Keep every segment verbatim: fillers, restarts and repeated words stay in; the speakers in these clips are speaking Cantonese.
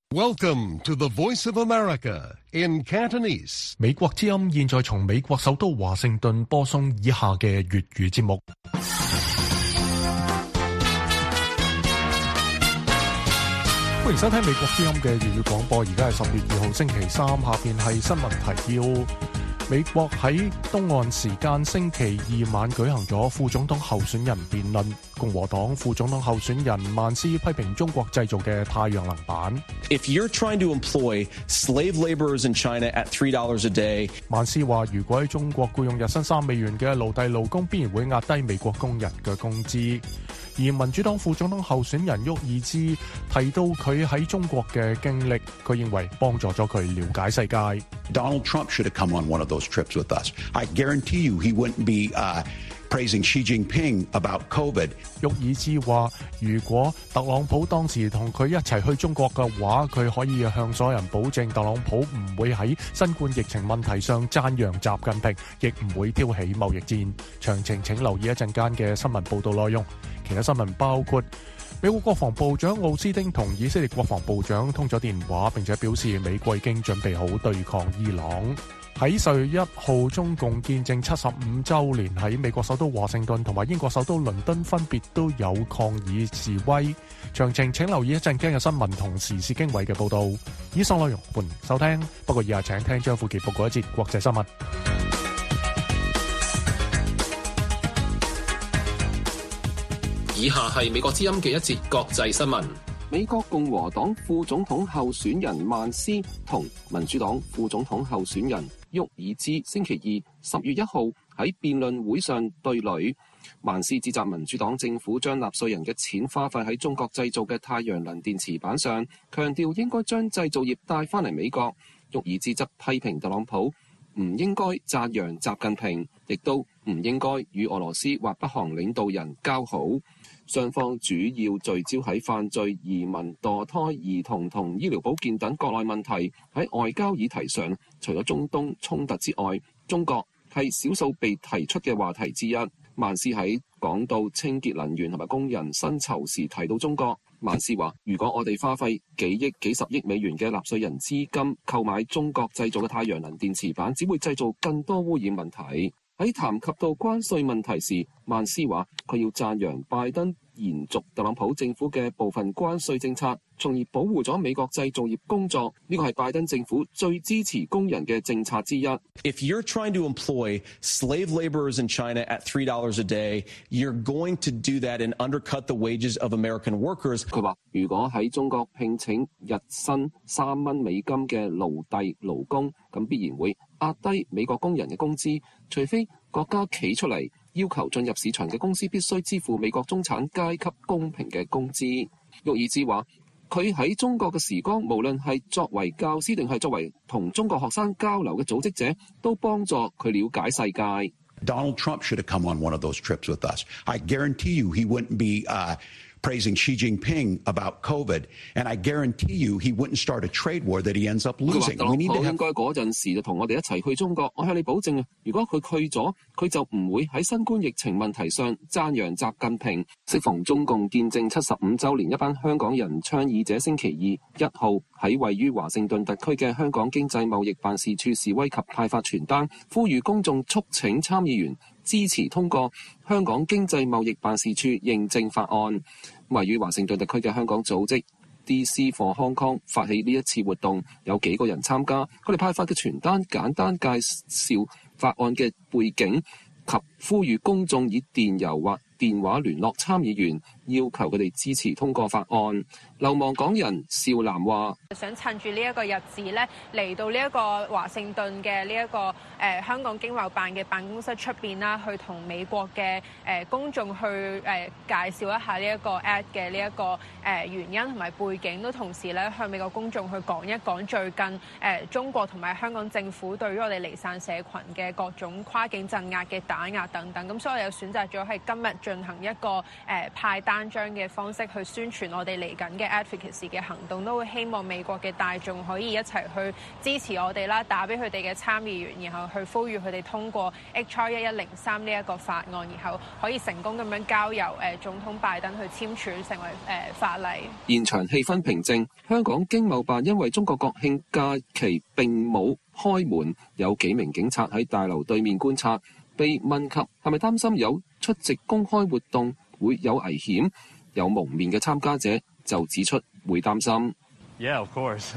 Welcome to the Voice of America in Cantonese. 美國之音現在從美國首都華盛頓播送以下嘅粵語節目。歡迎收聽美國之音嘅粵語廣播，而家係十月二號星期三，下邊係新聞提要。美國喺東岸時間星期二晚舉行咗副總統候選人辯論，共和黨副總統候選人曼斯批評中國製造嘅太陽能板。 If you're trying to employ slave laborers in China at three dollars a day， 曼斯話如果喺中國僱用日薪三美元嘅奴隸勞工，必然會壓低美國工人嘅工資。而民主黨副總統候選人沃爾茲提到佢喺中國嘅經歷，佢認為幫助咗佢了解世界。 Donald Trump should have come on one of those trips with us. I guarantee you he wouldn't be uh, praising Xi Jinping about COVID. 沃爾茲話如果特朗普當時同佢一齊去中國嘅話，佢可以向所有人保證特朗普唔會喺新冠疫情問題上讚揚習近平，亦唔會挑起貿易戰。詳情請留意一陣間嘅新聞報導內容。其他新聞包括美國國防部長奧斯汀同以色列國防部長通咗電話，並且表示美國已經準備好對抗伊朗。喺十月一號，中共建政七十五週年，喺美國首都華盛頓同埋英國首都倫敦分別都有抗議示威。詳情請留意一陣間嘅新聞同時事經緯嘅報導。以上內容歡迎收聽，不過以下請聽張富傑報告一節國際新聞。 以下係美國之音嘅一節國際新聞。 美國共和黨副總統候選人曼斯同民主黨副總統候選人沃爾茲星期二十月一號喺辯論會上對壘。曼斯指責民主黨政府將納稅人嘅錢花費喺中國製造嘅太陽能電池板上，強調應該將製造業帶返嚟美國。沃爾茲則批評特朗普唔應該讚揚習近平，亦都唔應該與俄羅斯或北韓領導人交好。雙方主要聚焦喺犯罪、移民、墮胎、兒童同醫療保健等國內問題。喺外交議題上，除咗中東衝突之外，中國係少數被提出嘅話題之一。曼斯喺講到清潔能源同埋工人薪酬時提到中國。曼斯話：如果我哋花費幾億、幾十億美元嘅納稅人資金購買中國製造嘅太陽能電池板，只會製造更多污染問題。喺談及到關稅問題時，曼斯話佢要讚揚拜登延續特朗普政府嘅部分關稅政策，從而保護咗美國製造業工作。呢個係拜登政府最支持工人嘅政策之一。 If you're trying to employ slave laborers in China at three dollars a day, you're going to do that and undercut the wages of American workers. 佢話如果喺中國聘請日薪三蚊美金嘅奴隸勞工，咁必然會壓低美國工人嘅工資，除非國家企出嚟要求進入市場嘅公司必須支付美國中產階級公平嘅工資。沃爾茲話佢喺中國嘅時光，無論係作為教師定係作為同中國學生交流嘅組織者，都幫助佢了解世界。 Donald Trump should have come on one of those trips with us. I guarantee you he wouldn't be uh, praising Xi Jinping about COVID, and I guarantee you he wouldn't start a trade war that he ends up losing. 特朗普應該嗰陣時就同我哋一齊去中國。我向你保證啊，如果佢去咗，佢就唔會喺新冠疫情問題上讚揚習近平。適逢中共建政七十五週年，一班香港人倡議者星期二一號喺位於華盛頓特區嘅香港經濟貿易辦事處示威及派發傳單，呼籲公眾促請參議員支持通過香港經濟貿易辦事處認證法案。位於華盛頓特區嘅香港組織 D C for Hong Kong 發起呢一次活動，有幾個人參加。佢哋派發嘅傳單簡單介紹法案嘅背景及呼籲公眾以電郵或電話聯絡參議員，要求佢哋支持通過法案。流亡港人邵南話： 想趁住呢一個日子咧，嚟到呢一個華盛頓嘅呢一個誒、呃、香港經貿辦嘅辦公室出邊啦，去同美國嘅誒、呃、公眾去誒、呃、介紹一下呢一個 ad 嘅呢一個誒、呃、原因同埋背景，都同時咧向美國公眾去講一講最近誒、呃、中國同埋香港政府對於我哋離散社群嘅各種跨境鎮壓嘅打壓等等。咁所以我哋選擇咗係今日進行一個誒、呃、派單單張嘅方式去宣傳我哋嚟緊嘅 advocacy 嘅行動，都會希望美國嘅大眾可以一齊去支持我哋啦，打俾佢哋嘅參議員，然後去呼籲佢哋通過 H R 一一零三呢一個法案，然後可以成功咁樣交由誒總統拜登去簽署成為誒法例。 現場氣氛平靜，香港經貿辦因為中國國慶假期並冇開門，有幾名警察喺大樓對面觀察。被問及係咪擔心有出席公開活動會有危險，有蒙面嘅參加者就指出會擔心。 Yeah, of course.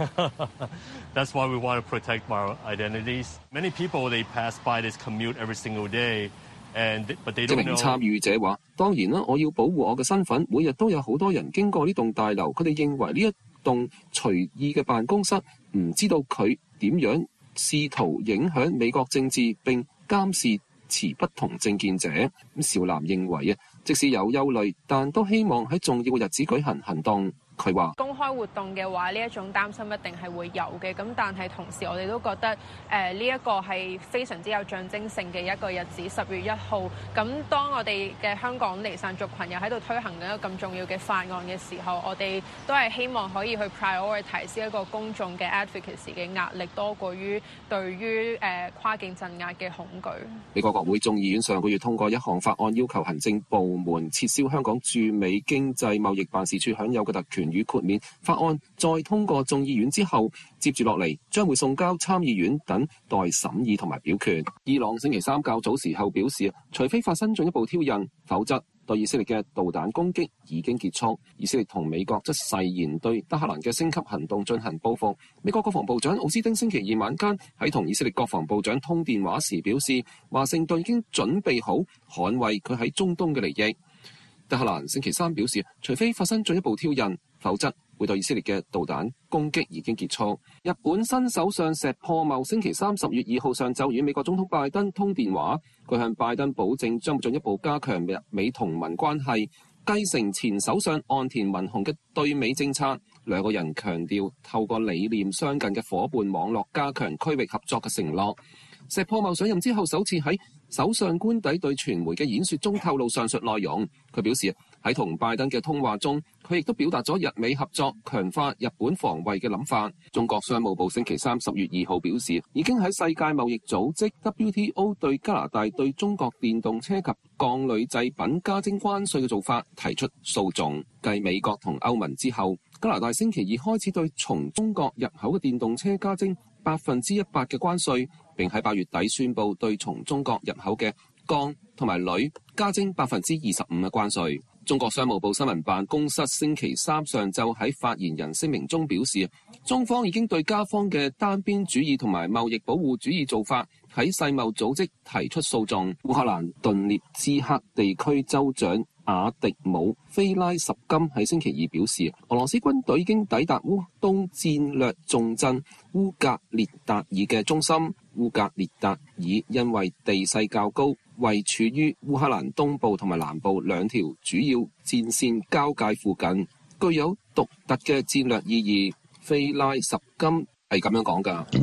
That's why we want to protect our identities. Many people they pass by this commute every single day, and but they don't know. 一名參與者話：當然啦，我要保護我嘅身份。每日都有好多人經過呢棟大樓，佢哋認為呢一棟隨意嘅辦公室，唔知道佢點樣試圖影響美國政治並監視持不同政見者。咁邵南認為啊，即使有憂慮，但都希望喺重要嘅日子舉行行動。佢話公開活動嘅話，呢一種擔心一定係會有嘅。咁但係同時我哋都覺得誒呢一個係非常之有象徵性嘅一個日子，十月一號。咁當我哋嘅香港離散族群又喺度推行緊一個咁重要嘅法案嘅時候，我哋都係希望可以去 prioritize 一個公眾嘅 advocacy 嘅壓力，多過於對於誒、呃、跨境鎮壓嘅恐懼。 美國國會眾議院上個月通過一項法案，要求行政部門撤銷香港駐美經濟貿易辦事處享有嘅特權與豁免。法案再通過眾議院之後，接住落嚟將會送交參議院等待審議同埋表決。伊朗星期三較早時候表示，除非發生進一步挑釁，否則對以色列嘅導彈攻擊已經結束。以色列同美國則誓言對德黑蘭嘅升級行動進行報復。美國國防部長奧斯汀星期二晚間喺同以色列國防部長通電話時表示，華盛頓已經準備好捍衛佢喺中東嘅利益。德黑蘭星期三表示，除非發生進一步挑釁，否則會對以色列嘅導彈攻擊已經結束。日本新首相石破茂星期三十月二號上晝與美國總統拜登通電話，佢向拜登保證將會進一步加強日美同盟關係，繼承前首相岸田文雄嘅對美政策。兩個人強調透過理念相近嘅夥伴網絡加強區域合作嘅承諾。石破茂上任之後首次喺首相官邸對傳媒嘅演說中透露上述內容。佢表示喺同拜登嘅通話中，佢亦都表達咗日美合作強化日本防衛嘅諗法。中國商務部星期三十月二號表示，已經喺世界貿易組織 W T O 對加拿大對中國電動車及鋼鋁製品加徵關稅嘅做法提出訴訟。繼美國同歐盟之後，加拿大星期二開始對從中國入口嘅電動車加徵百分之一百嘅關稅，並喺八月底宣布對從中國入口嘅鋼同埋鋁加徵百分之二十五嘅關稅。中國商務部新聞辦公室星期三上晝喺發言人聲明中表示，中方已經對加方嘅單邊主義同埋貿易保護主義做法喺世貿組織提出訴訟。烏克蘭頓涅茨克地區州長亞迪姆菲拉什金喺星期二表示，俄羅斯軍隊已經抵達烏東戰略重鎮烏格列達爾嘅中心。烏格列達爾因為地勢較高，位處於烏克蘭東部同埋南部兩條主要戰線交界附近，具有獨特嘅戰略意義。菲拉什金係咁樣講㗎。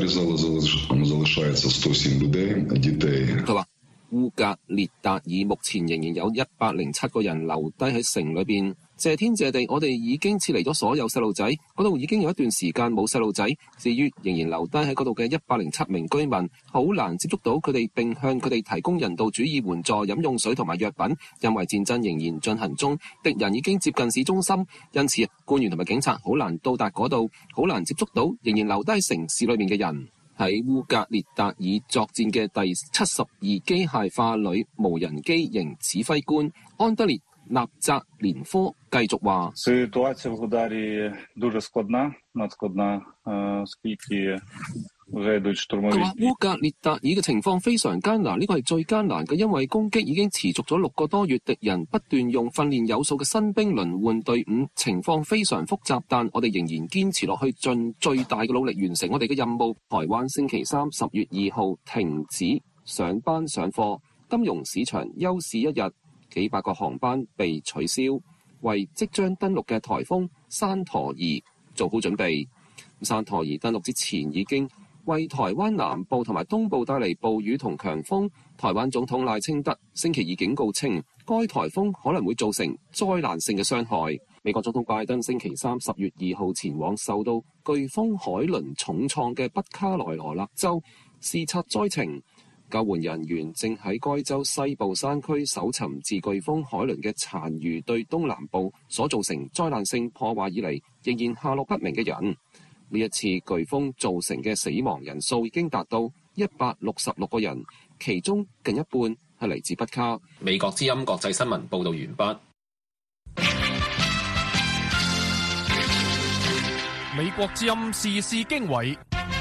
佢話烏格列達爾目前仍然有一百零七個人留低喺城裏邊。謝天謝地，我哋已經撤離咗所有細路仔，嗰度已經有一段時間冇細路仔。至於仍然留低喺嗰度嘅一百零七名居民，好難接觸到佢哋，並向佢哋提供人道主義援助、飲用水同埋藥品，因為戰爭仍然進行中，敵人已經接近市中心，因此官員同埋警察好難到達嗰度，好難接觸到仍然留低城市裏面嘅人。喺烏格列達爾作戰嘅第七十二機械化旅無人機營指揮官安德烈納扎連科繼續話：佢話烏格列達爾嘅情況非常艱難，呢個係最艱難嘅，因為攻擊已經持續咗六個多月，敵人不斷用訓練有素嘅新兵輪換隊伍，情況非常複雜，但我哋仍然堅持落去，盡最大嘅努力完成我哋嘅任務。台灣星期三十月二號停止上班上課，金融市場休市一日，幾百個航班被取消，為即將登陸嘅颱風山陀兒做好準備。山陀兒登陸之前已經為台灣南部同埋東部帶嚟暴雨同強風。台灣總統賴清德星期二警告稱，該颱風可能會造成災難性嘅傷害。美國總統拜登星期三十月二號前往受到颶風海倫重創嘅北卡羅來納州視察災情。救援人員正喺該州西部山區搜尋自颶風海倫嘅殘餘對東南部所造成災難性破壞以嚟仍然下落不明嘅人。呢一次颶風造成嘅死亡人數已經達到一百六十六個人，其中近一半係嚟自北卡。 美國之音國際新聞報道完畢。 美國之音時事經緯。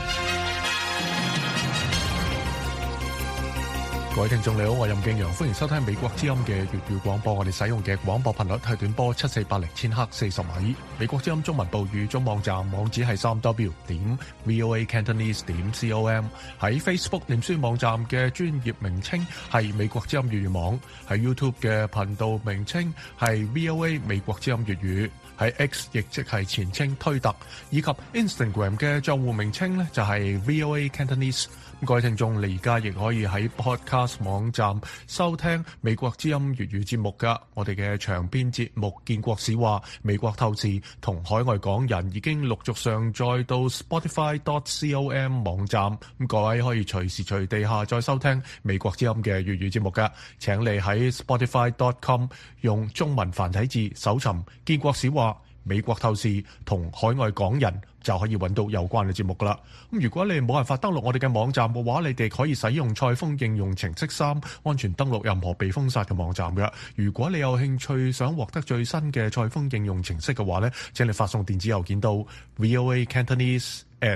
各位聽眾你好，我係任敬陽，歡迎收聽美國之音嘅粵語廣播。我哋使用嘅廣播頻率係短波七四八零千赫四十米。美國之音中文部語中網站網址係三 w 點 voa cantonese 點 com。喺 Facebook 臉書網站嘅專頁名稱係美國之音粵語網，喺 YouTube 嘅頻道名稱係 V O A 美國之音粵語，喺 X 亦即係前稱推特，以及 Instagram 嘅賬戶名稱呢就係 V O A Cantonese。各位聽眾，你而家亦可以喺 Podcast 網站收聽美國之音粵語節目噶。我哋嘅長篇節目《建國史話》、美國透視同海外港人已經陸續上載到 Spotify dot com 網站。咁各位可以隨時隨地下載收聽美國之音嘅粵語節目噶。請你喺 Spotify dot com 用中文繁體字搜尋《建國史話》、美國透視同海外港人，就可以揾到有關嘅節目噶啦。咁如果你冇辦法登錄我哋嘅網站嘅話，你哋可以使用賽風應用程式三安全登錄任何被封殺嘅網站嘅。如果你有興趣想獲得最新嘅賽風應用程式嘅話呢，請你發送電子郵件到 voa cantonese at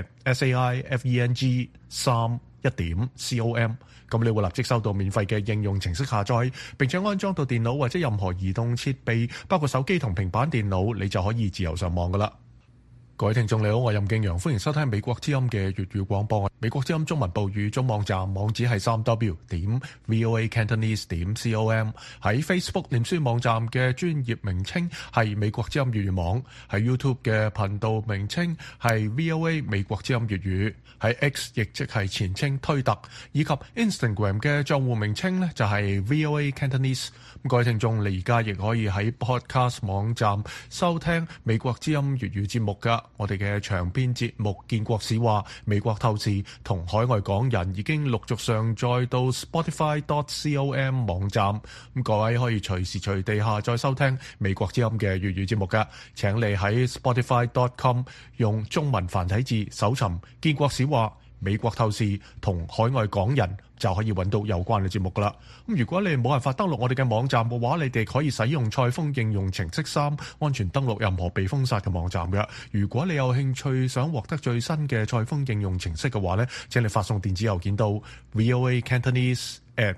saifeng 三一點 com， 咁你會立即收到免費嘅應用程式下載，並且安裝到電腦或者任何移動設備，包括手機同平板電腦，你就可以自由上網噶啦。各位聽眾你好，我係任敬陽，歡迎收聽美國之音嘅粵語廣播。美國之音中文部語中網站網址係三 w 點 voa cantonese 點 com。喺 Facebook 臉書網站嘅專頁名稱係美國之音粵語網，喺 YouTube 嘅頻道名稱係 V O A 美國之音粵語，喺 X 亦即係前稱推特，以及 Instagram 嘅賬戶名稱呢就係 V O A Cantonese。各位聽眾，你而家亦可以喺 Podcast 網站收聽美國之音粵語節目噶。我哋嘅長篇節目《建國史話》、美國透視同海外港人已經陸續上載到 Spotify dot com 網站。咁各位可以隨時隨地下載收聽美國之音嘅粵語節目噶。請你喺 Spotify dot com 用中文繁體字搜尋《建國史話》、美國透視同海外港人，就可以揾到有關嘅節目噶啦。咁如果你冇辦法登錄我哋嘅網站嘅話，你哋可以使用賽風應用程式三安全登錄任何被封殺嘅網站嘅。如果你有興趣想獲得最新嘅賽風應用程式嘅話呢，請你發送電子郵件到 voa cantonese at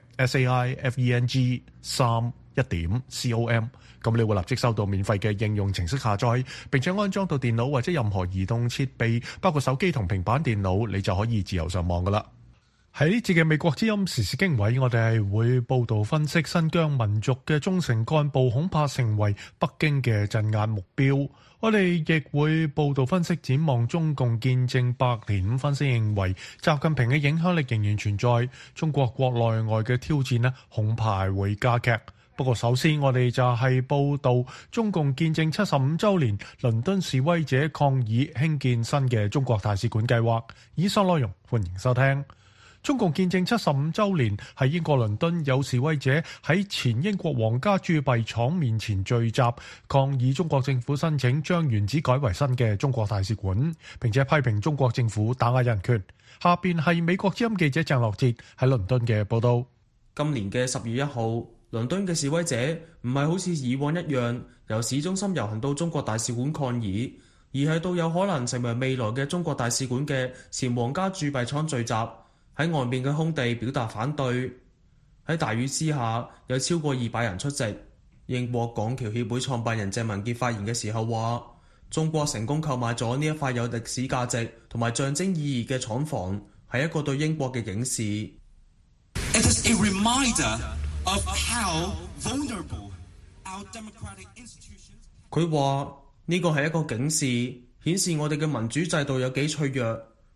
saifeng 三一點 com， 咁你會立即收到免費嘅應用程式下載，並且安裝到電腦或者任何移動設備，包括手機同平板電腦，你就可以自由上網噶啦。喺呢次嘅美國之音時事經緯，我哋係會報道分析新疆民族嘅忠誠幹部恐怕成為北京嘅鎮壓目標。我哋亦會報道分析展望中共建政百年，分析認為習近平嘅影響力仍然存在，中國國內外嘅挑戰呢恐怕會加劇。不過首先我哋就係報道中共建政七十五週年，倫敦示威者抗議興建新嘅中國大使館計劃。以上內容歡迎收聽。中共建政七十五週年，喺英國倫敦有示威者喺前英國皇家鑄幣廠面前聚集，抗議中國政府申請將原址改為新嘅中國大使館，並且批評中國政府打壓人權。下邊係美國之音記者鄭樂哲喺倫敦嘅報道。 今年嘅十月一號，倫敦嘅示威者唔係好似以往一樣由市中心遊行到中國大使館抗議，而係到有可能成為未來嘅中國大使館嘅前皇家鑄幣廠聚集，喺外面嘅空地表達反對。喺大雨之下，有超過二百人出席。英國港僑協會創辦人鄭文傑發言嘅時候話，中國成功購買咗呢一塊有歷史價值同埋象徵意義嘅廠房，係一個對英國嘅警示。It is a reminder of how vulnerable our democratic institutions。佢話呢個係一個警示，顯示我哋嘅民主制度有幾脆弱。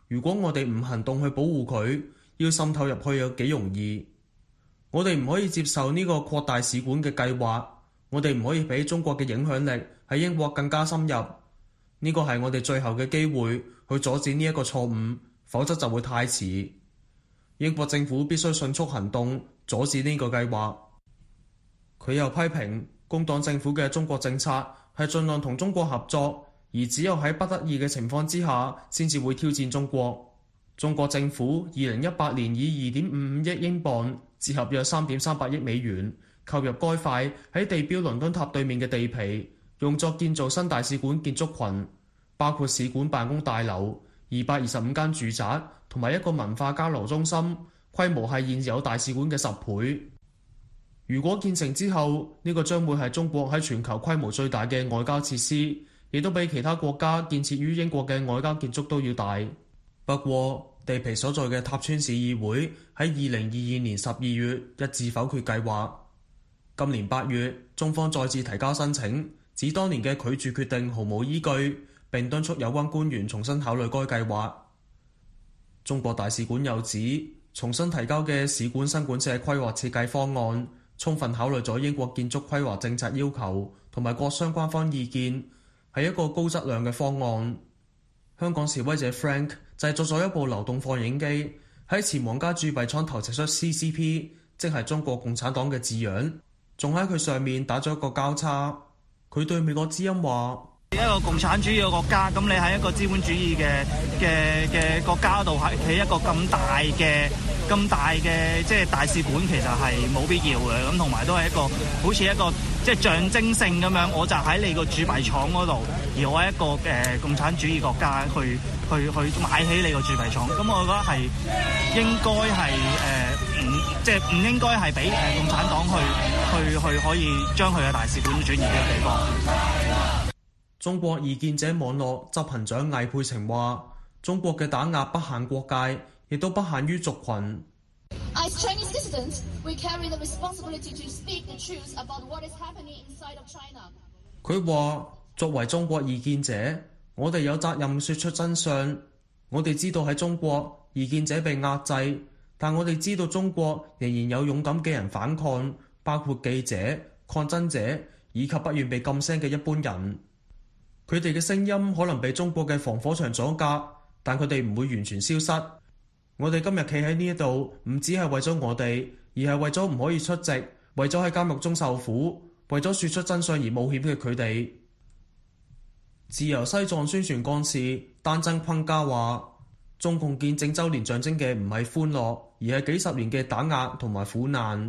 如果我哋唔行動去保護佢，要滲透入去有幾容易？我哋唔可以接受呢個擴大使館嘅計劃，我哋唔可以俾中國嘅影響力喺英國更加深入。呢個係我哋最後嘅機會去阻止呢一個錯誤，否則就會太遲。英國政府必須迅速行動，阻止呢個計劃。佢又批評工黨政府嘅中國政策係盡量同中國合作，而只有喺不得已嘅情況之下，先至會挑戰中國。中國政府二零一八年以二點五五億英鎊，折合約三點三八億美元，購入該塊喺地標倫敦塔對面嘅地皮，用作建造新大使館建築群，包括使館辦公大樓、二百二十五間住宅同埋一個文化交流中心，規模係現有大使館嘅十倍。如果建成之後，呢個將會係中國喺全球規模最大嘅外交設施，亦都比其他國家建設於英國嘅外交建築都要大。不過，地皮所在嘅塔村市議會喺二零二二年十二月一致否決計劃。今年八月，中方再次提交申請，指當年嘅拒絕決定毫無依據，並敦促有關官員重新考慮該計劃。中國大使館又指，重新提交嘅使館新館舍規劃設計方案，充分考慮咗英國建築規劃政策要求同埋各相關方意見，係一個高質量嘅方案。香港示威者 Frank 製作咗一部流動放映機，喺前皇家鑄幣廠投射出 C C P， 即係中國共產黨嘅字樣，仲喺佢上面打咗一個交叉。佢對美國之音話：一個共產主義嘅國家，咁你喺一個資本主義嘅嘅嘅國家度係起一個咁大嘅咁大嘅即係大使館，其實係冇必要嘅。咁同埋都係一個好似一個即係象徵性咁樣，我就喺你個鑄幣廠嗰度，而我喺一個誒、呃、共產主義國家去去去買起你個鑄幣廠。咁我覺得係應該係誒唔即係唔應該係俾誒共產黨去去去可以將佢嘅大使館轉移呢個地方。中國異見者網絡執行長魏佩晴話：中國嘅打壓不限國界，亦都不限於族群。As Chinese citizens, we carry the responsibility to speak the truth about what is happening inside of China. 佢話：作為中國異見者，我哋有責任說出真相。我哋知道喺中國，異見者被壓制，但我哋知道中國仍然有勇敢嘅人反抗，包括記者、抗爭者以及不願被禁聲嘅一般人。佢哋嘅聲音可能被中國嘅防火牆阻隔，但佢哋唔會完全消失。我哋今日企喺呢一度，唔只係為咗我哋，而係為咗唔可以出席，為咗喺監獄中受苦，為咗說出真相而冒險嘅佢哋。自由西藏宣傳幹事丹增坤加話：中共建政周年象徵嘅唔係歡樂，而係幾十年嘅打壓同埋苦難。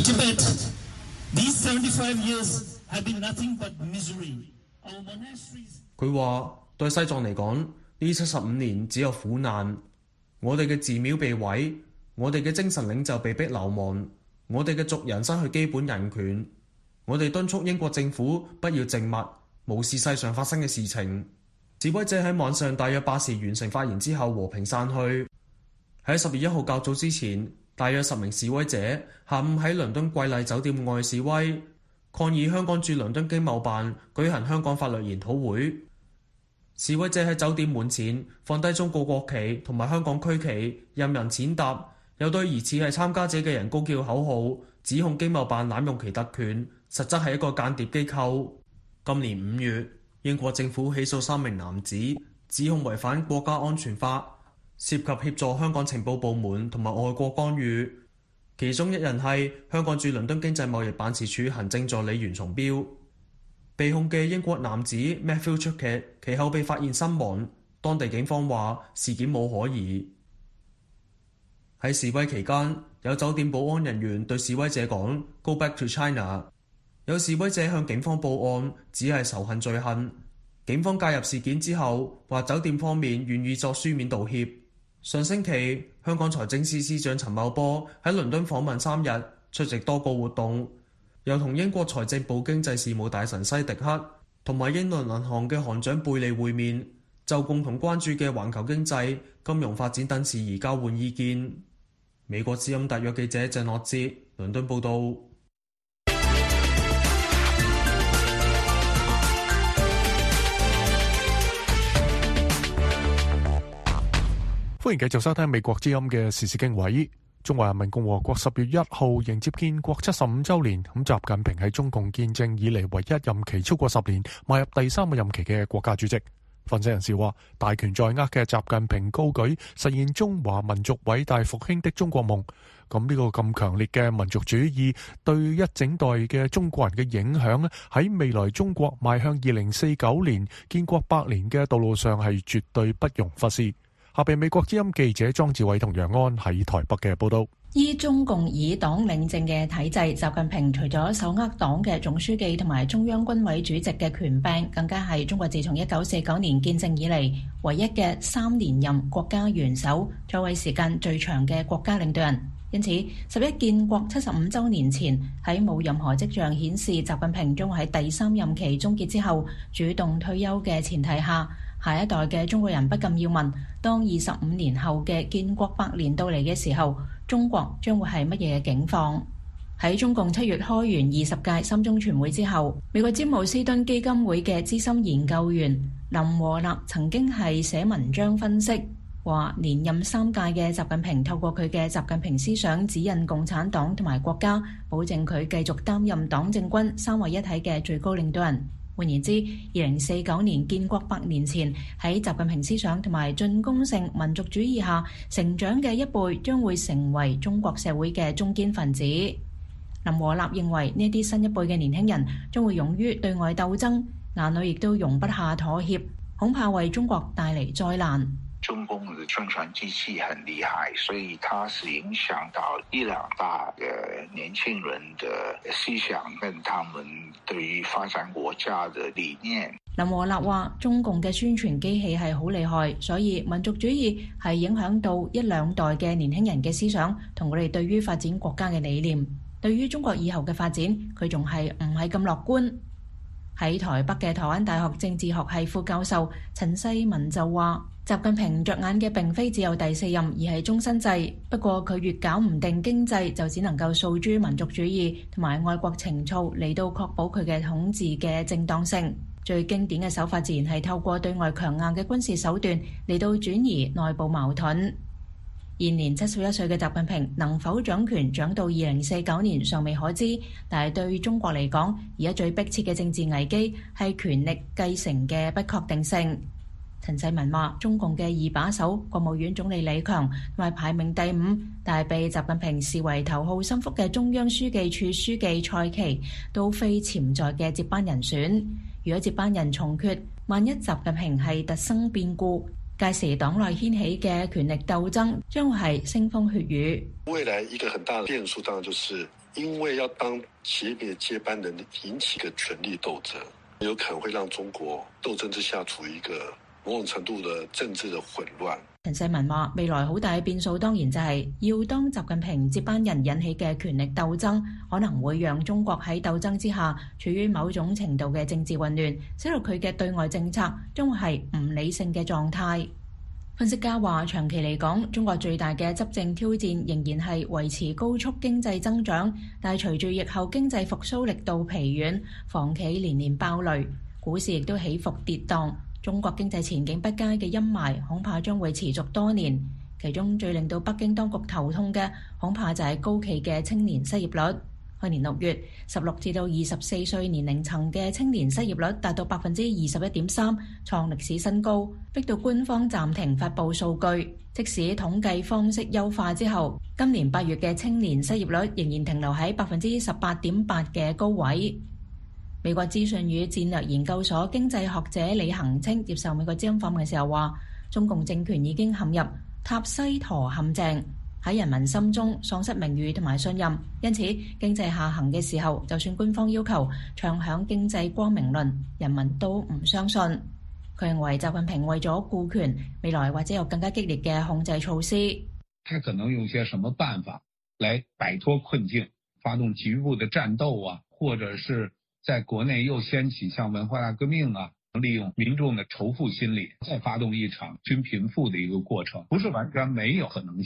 佢話：對西藏嚟講，呢七十五年只有苦難。我哋嘅寺廟被毀，我哋嘅精神領袖被逼流亡，我哋嘅族人失去基本人權。我哋敦促英國政府不要靜默，無視世上發生嘅事情。示威者喺晚上大約八時完成發言之後和平散去。喺十月一號較早之前，大約十名示威者下午喺倫敦瑰麗酒店外示威，抗議香港駐倫敦經貿辦舉行香港法律研討會。示威者喺酒店門前放低中國國旗同埋香港區旗，任人踐踏，又對疑似係參加者嘅人高叫口號，指控經貿辦濫用其特權，實質係一個間諜機構。今年五月，英國政府起訴三名男子，指控違反國家安全法，涉及協助香港情報部門同埋外國干預。其中一人係香港駐倫敦經濟貿易辦事處行政助理袁松標。被控嘅英國男子 Matthew Chuckett 其後被發現身亡，當地警方話事件冇可疑。喺示威期間，有酒店保安人員對示威者講 Go back to China。有示威者向警方報案，只係仇恨罪行。警方介入事件之後，話酒店方面願意作書面道歉。上星期，香港財政司司長陳茂波喺倫敦訪問三日，出席多個活動。又同英國財政部經濟事務大臣西迪克同埋英倫銀行嘅行長貝利會面，就共同關注嘅環球經濟、金融發展等事宜交換意見。美國之音特約記者鄭樂哲倫敦報道。 歡迎繼續收聽美國之音嘅時事經緯。中華人民共和國十月一號迎接建國七十五週年，咁習近平喺中共建政以嚟唯一任期超過十年，邁入第三個任期嘅國家主席。分析人士話，大權在握嘅習近平高舉實現中華民族偉大復興的中國夢，咁呢個咁強烈嘅民族主義對一整代嘅中國人嘅影響咧，喺未來中國邁向二零四九年建國百年嘅道路上係絕對不容忽視。下邊美國之音記者莊志偉同楊安喺台北嘅報道。 依中共以黨領政嘅體制，習近平除咗手握黨嘅總書記同埋中央軍委主席嘅權柄，更加係中國自從一九四九年建政以嚟唯一嘅三連任國家元首，在位時間最長嘅國家領導人。因此，十一建國七十五週年前，喺冇任何跡象顯示習近平將喺第三任期終結之後主動退休嘅前提下，下一代嘅中國人不禁要問：當二十五年後嘅建國百年到嚟嘅時候，中國將會係乜嘢嘅境況？喺中共七月開完二十屆三中全會之後，美國詹姆斯敦基金會嘅資深研究員林和立曾經係寫文章分析，話連任三屆嘅習近平透過佢嘅習近平思想指引共產黨同埋國家，保證佢繼續擔任黨政軍三位一體嘅最高領導人。換言之，二零四九年建國百年前，喺習近平思想同埋進攻性民族主義下成長嘅一輩，將會成為中國社會嘅中堅分子。林和立認為呢啲新一輩嘅年輕人將會勇於對外鬥爭，眼裏亦都容不下妥協，恐怕為中國帶嚟災難。 中共的宣傳機器很厲害，所以它是影響到一兩大嘅年輕人的思想，跟他們對於發展國家的理念。 林和立話：中共嘅宣傳機器係好厲害，所以民族主義係影響到一兩代嘅年輕人嘅思想，同我哋對於發展國家嘅理念。對於中國以後嘅發展，佢仲係唔係咁樂觀。喺台北嘅台灣大學政治學系副教授陳世文就話：習近平着眼嘅並非只有第四任，而係終身制。不過佢越搞唔定經濟，就只能夠訴諸民族主義同埋愛國情操嚟到確保佢嘅統治嘅正當性。最經典嘅手法自然係透過對外強硬嘅軍事手段嚟到轉移內部矛盾。現年七十一歲嘅習近平能否掌權掌到二零四九年尚未可知，但係對中國嚟講，而家最迫切嘅政治危機係權力繼承嘅不確定性。陳世文話：中共嘅二把手國務院總理李強同埋排名第五，但係被習近平視為頭號心腹嘅中央書記處書記蔡奇，都非潛在嘅接班人選。如果接班人從缺，萬一習近平係突生變故，屆時黨內掀起嘅權力鬥爭將會係腥風血雨。 未來一個很大的變數，當然就是因為要當企業接班人引起嘅權力鬥爭，有可能會讓中國鬥爭之下處於一個某種程度的政治的混亂。 陳世文話：未來好大嘅變數，當然就係要當習近平接班人引起嘅權力鬥爭，可能會讓中國喺鬥爭之下處於某種程度嘅政治混亂，使到佢嘅對外政策將會係唔理性嘅狀態。分析家話：長期嚟講，中國最大嘅執政挑戰仍然係維持高速經濟增長，但係隨住疫後經濟復甦力度疲軟，房企連連爆雷，股市亦都起伏跌宕。中國經濟前景不佳嘅陰霾恐怕將會持續多年，其中最令到北京當局頭痛嘅恐怕就係高企嘅青年失業率。去年六月，十六至到二十四歲年齡層嘅青年失業率達到百分之二十一點三，創歷史新高，逼到官方暫停發布數據。即使統計方式優化之後，今年八月嘅青年失業率仍然停留喺百分之十八點八嘅高位。美國資訊與戰略研究所經濟學者李恒清接受美國之音訪問嘅時候話：中共政權已經陷入塔西佗陷阱，喺人民心中喪失名譽同埋信任，因此經濟下行嘅時候，就算官方要求唱響經濟光明論，人民都唔相信。佢認為習近平為咗顧權，未來或者有更加激烈嘅控制措施。 他可能用些什麼辦法來擺脫困境，發動局部的戰鬥啊，或者是在國內又掀起像文化大革命啊，利用民眾的仇富心理，再發動一場均貧富的一個過程，不是完全沒有可能性。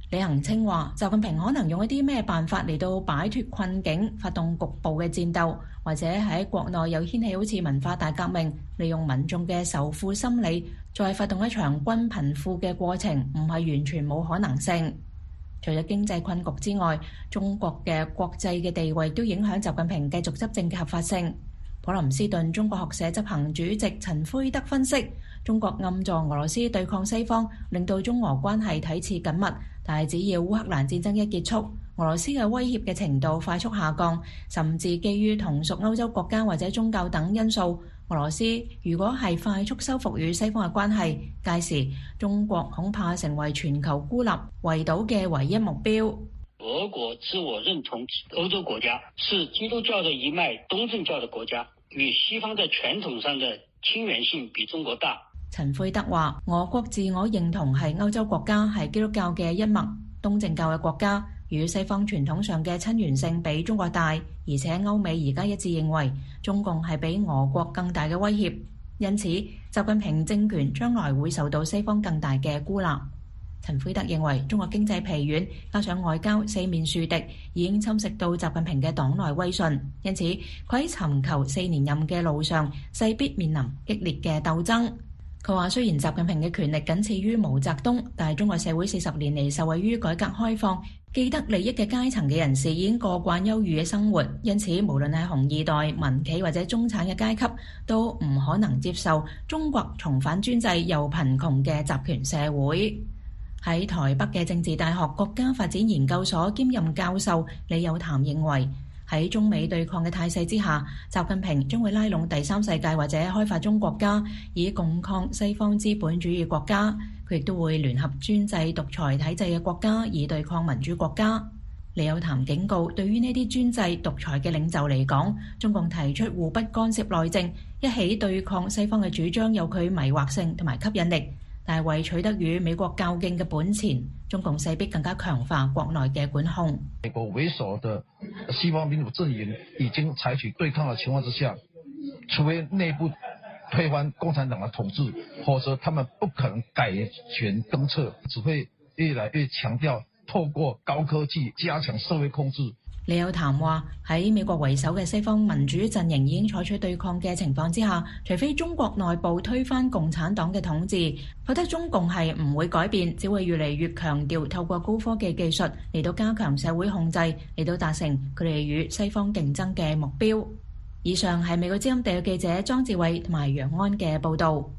李恒清話：習近平可能用一啲咩辦法嚟到擺脫困境，發動局部嘅戰鬥，或者喺國內又掀起好似文化大革命，利用民眾嘅仇富心理，再發動一場均貧富嘅過程，唔係完全冇可能性。除咗經濟困局之外，中國嘅國際嘅地位都影響習近平繼續執政嘅合法性。普林斯頓中國學社執行主席陳輝德分析，中國暗助俄羅斯對抗西方，令到中俄關係睇似緊密，但係只要烏克蘭戰爭一結束，俄羅斯嘅威脅嘅程度快速下降，甚至基於同屬歐洲國家或者宗教等因素，俄羅斯如果係快速修復與西方嘅關係，屆時中國恐怕成為全球孤立圍堵嘅唯一目標。 俄國自我認同歐洲國家，是基督教的一脈東正教的國家，與西方在傳統上的親緣性比中國大。 陳輝德話：俄國自我認同係歐洲國家，係基督教嘅一脈東正教嘅國家，與西方傳統上嘅親緣性比中國大，而且歐美而家一致認為中共係比俄國更大嘅威脅，因此習近平政權將來會受到西方更大嘅孤立。陳輝德認為中國經濟疲軟，加上外交四面樹敵，已經侵蝕到習近平嘅黨內威信，因此佢喺尋求四連任嘅路上勢必面臨激烈嘅鬥爭。佢話：雖然習近平嘅權力僅次於毛澤東，但係中國社會四十年嚟受惠於改革開放，既得利益嘅階層嘅人士已經過慣優裕嘅生活，因此無論係紅二代、民企或者中產嘅階級，都唔可能接受中國重返專制又貧窮嘅集權社會。喺台北嘅政治大學國家發展研究所兼任教授李有潭認為，喺中美對抗嘅態勢之下，習近平將會拉攏第三世界或者開發中國家，以共抗西方資本主義國家。佢亦都會聯合專制獨裁體制嘅國家，以對抗民主國家。李有潭警告，對於呢啲專制獨裁嘅領袖嚟講，中共提出互不干涉內政，一起對抗西方嘅主張有佢迷惑性同埋吸引力。但係為取得與美國較勁嘅本錢，中共勢必更加強化國內嘅管控。 美國為首的西方民主陣營已經採取對抗的情況之下，除非內部推翻共產黨的統治，或者他們不可能改弦更策，只會越來越強調透過高科技加強社會控制。 李有潭話：喺美國為首嘅西方民主陣營已經採取對抗嘅情況之下，除非中國內部推翻共產黨嘅統治，否則中共係唔會改變，只會越嚟越強調透過高科技技術嚟到加強社會控制，嚟到達成佢哋與西方競爭嘅目標。以上係美國之音地嘅記者莊志偉同埋楊安嘅報導。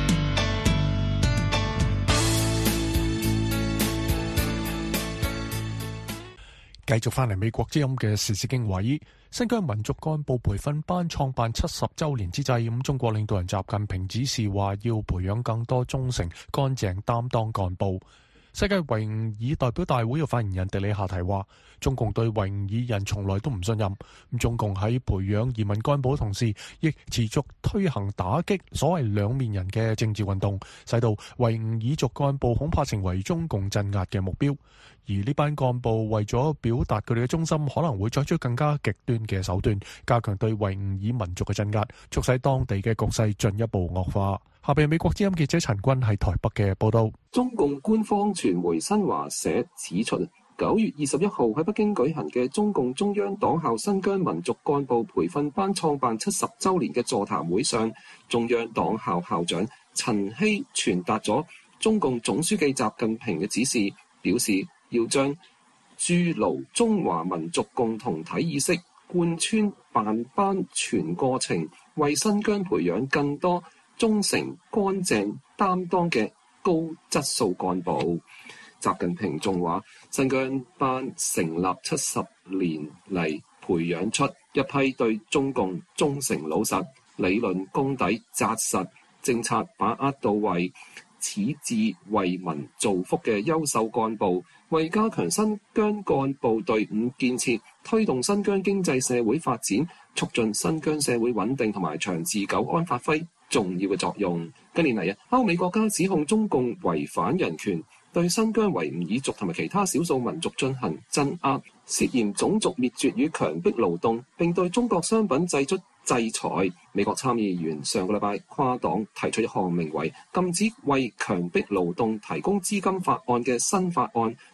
繼續翻嚟美國之音嘅時事經緯，新疆民族幹部培訓班創辦七十週年之際，咁中國領導人習近平指示話要培養更多忠誠、乾淨、擔當幹部。世界維吾爾代表大會嘅發言人迪里夏提話，中共對維吾爾人從來都唔信任，咁中共喺培養移民幹部同時，亦持續推行打擊所謂兩面人嘅政治運動，使到維吾爾族幹部恐怕成為中共鎮壓嘅目標。而呢班幹部為咗表達佢哋嘅忠心，可能會採取更加極端嘅手段，加強對維吾爾民族嘅鎮壓，促使當地嘅局勢進一步惡化。下邊美國之音記者陳君喺台北嘅報道。 中共官方傳媒新華社指出，九月二十一號喺北京舉行嘅中共中央黨校新疆民族幹部培訓班創辦七十週年嘅座談會上，中央黨校校長陳希傳達咗中共總書記習近平嘅指示，表示要將築牢中華民族共同體意識貫穿辦班全過程，為新疆培養更多忠誠、乾淨、擔當嘅高質素幹部。習近平仲話，新疆班成立七十年嚟，培養出一批對中共忠誠老實、理論功底紮實、政策把握到位、矢志為民造福嘅優秀幹部，為加強新疆幹部隊伍建設，推動新疆經濟社會發展，促進新疆社會穩定同埋長治久安發揮重要嘅作用。近年嚟啊，歐美國家指控中共違反人權，對新疆維吾爾族同埋其他少數民族進行鎮壓，涉嫌種族滅絕與強迫勞動，並對中國商品製出制裁。美國參議員上個禮拜跨黨提出一項名為《禁止為強迫勞動提供資金法案》嘅新法案，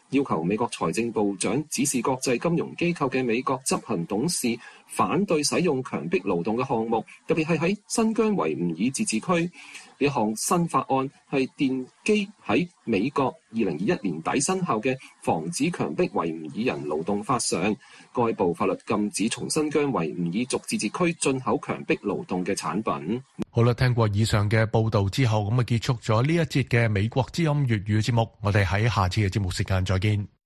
要求美國財政部長指示國際金融機構嘅美國執行董事反對使用強迫勞動嘅項目，特別係喺新疆維吾爾自治區。呢項新法案係奠基喺美國二零二一年底生效嘅防止強迫維吾爾人勞動法上。該部法律禁止從新疆維吾爾族自治區進口強迫勞動嘅產品。 好啦，聽過以上嘅報導之後，咁啊結束咗呢一節嘅美國之音粵語節目。我哋喺下次嘅節目時間再見。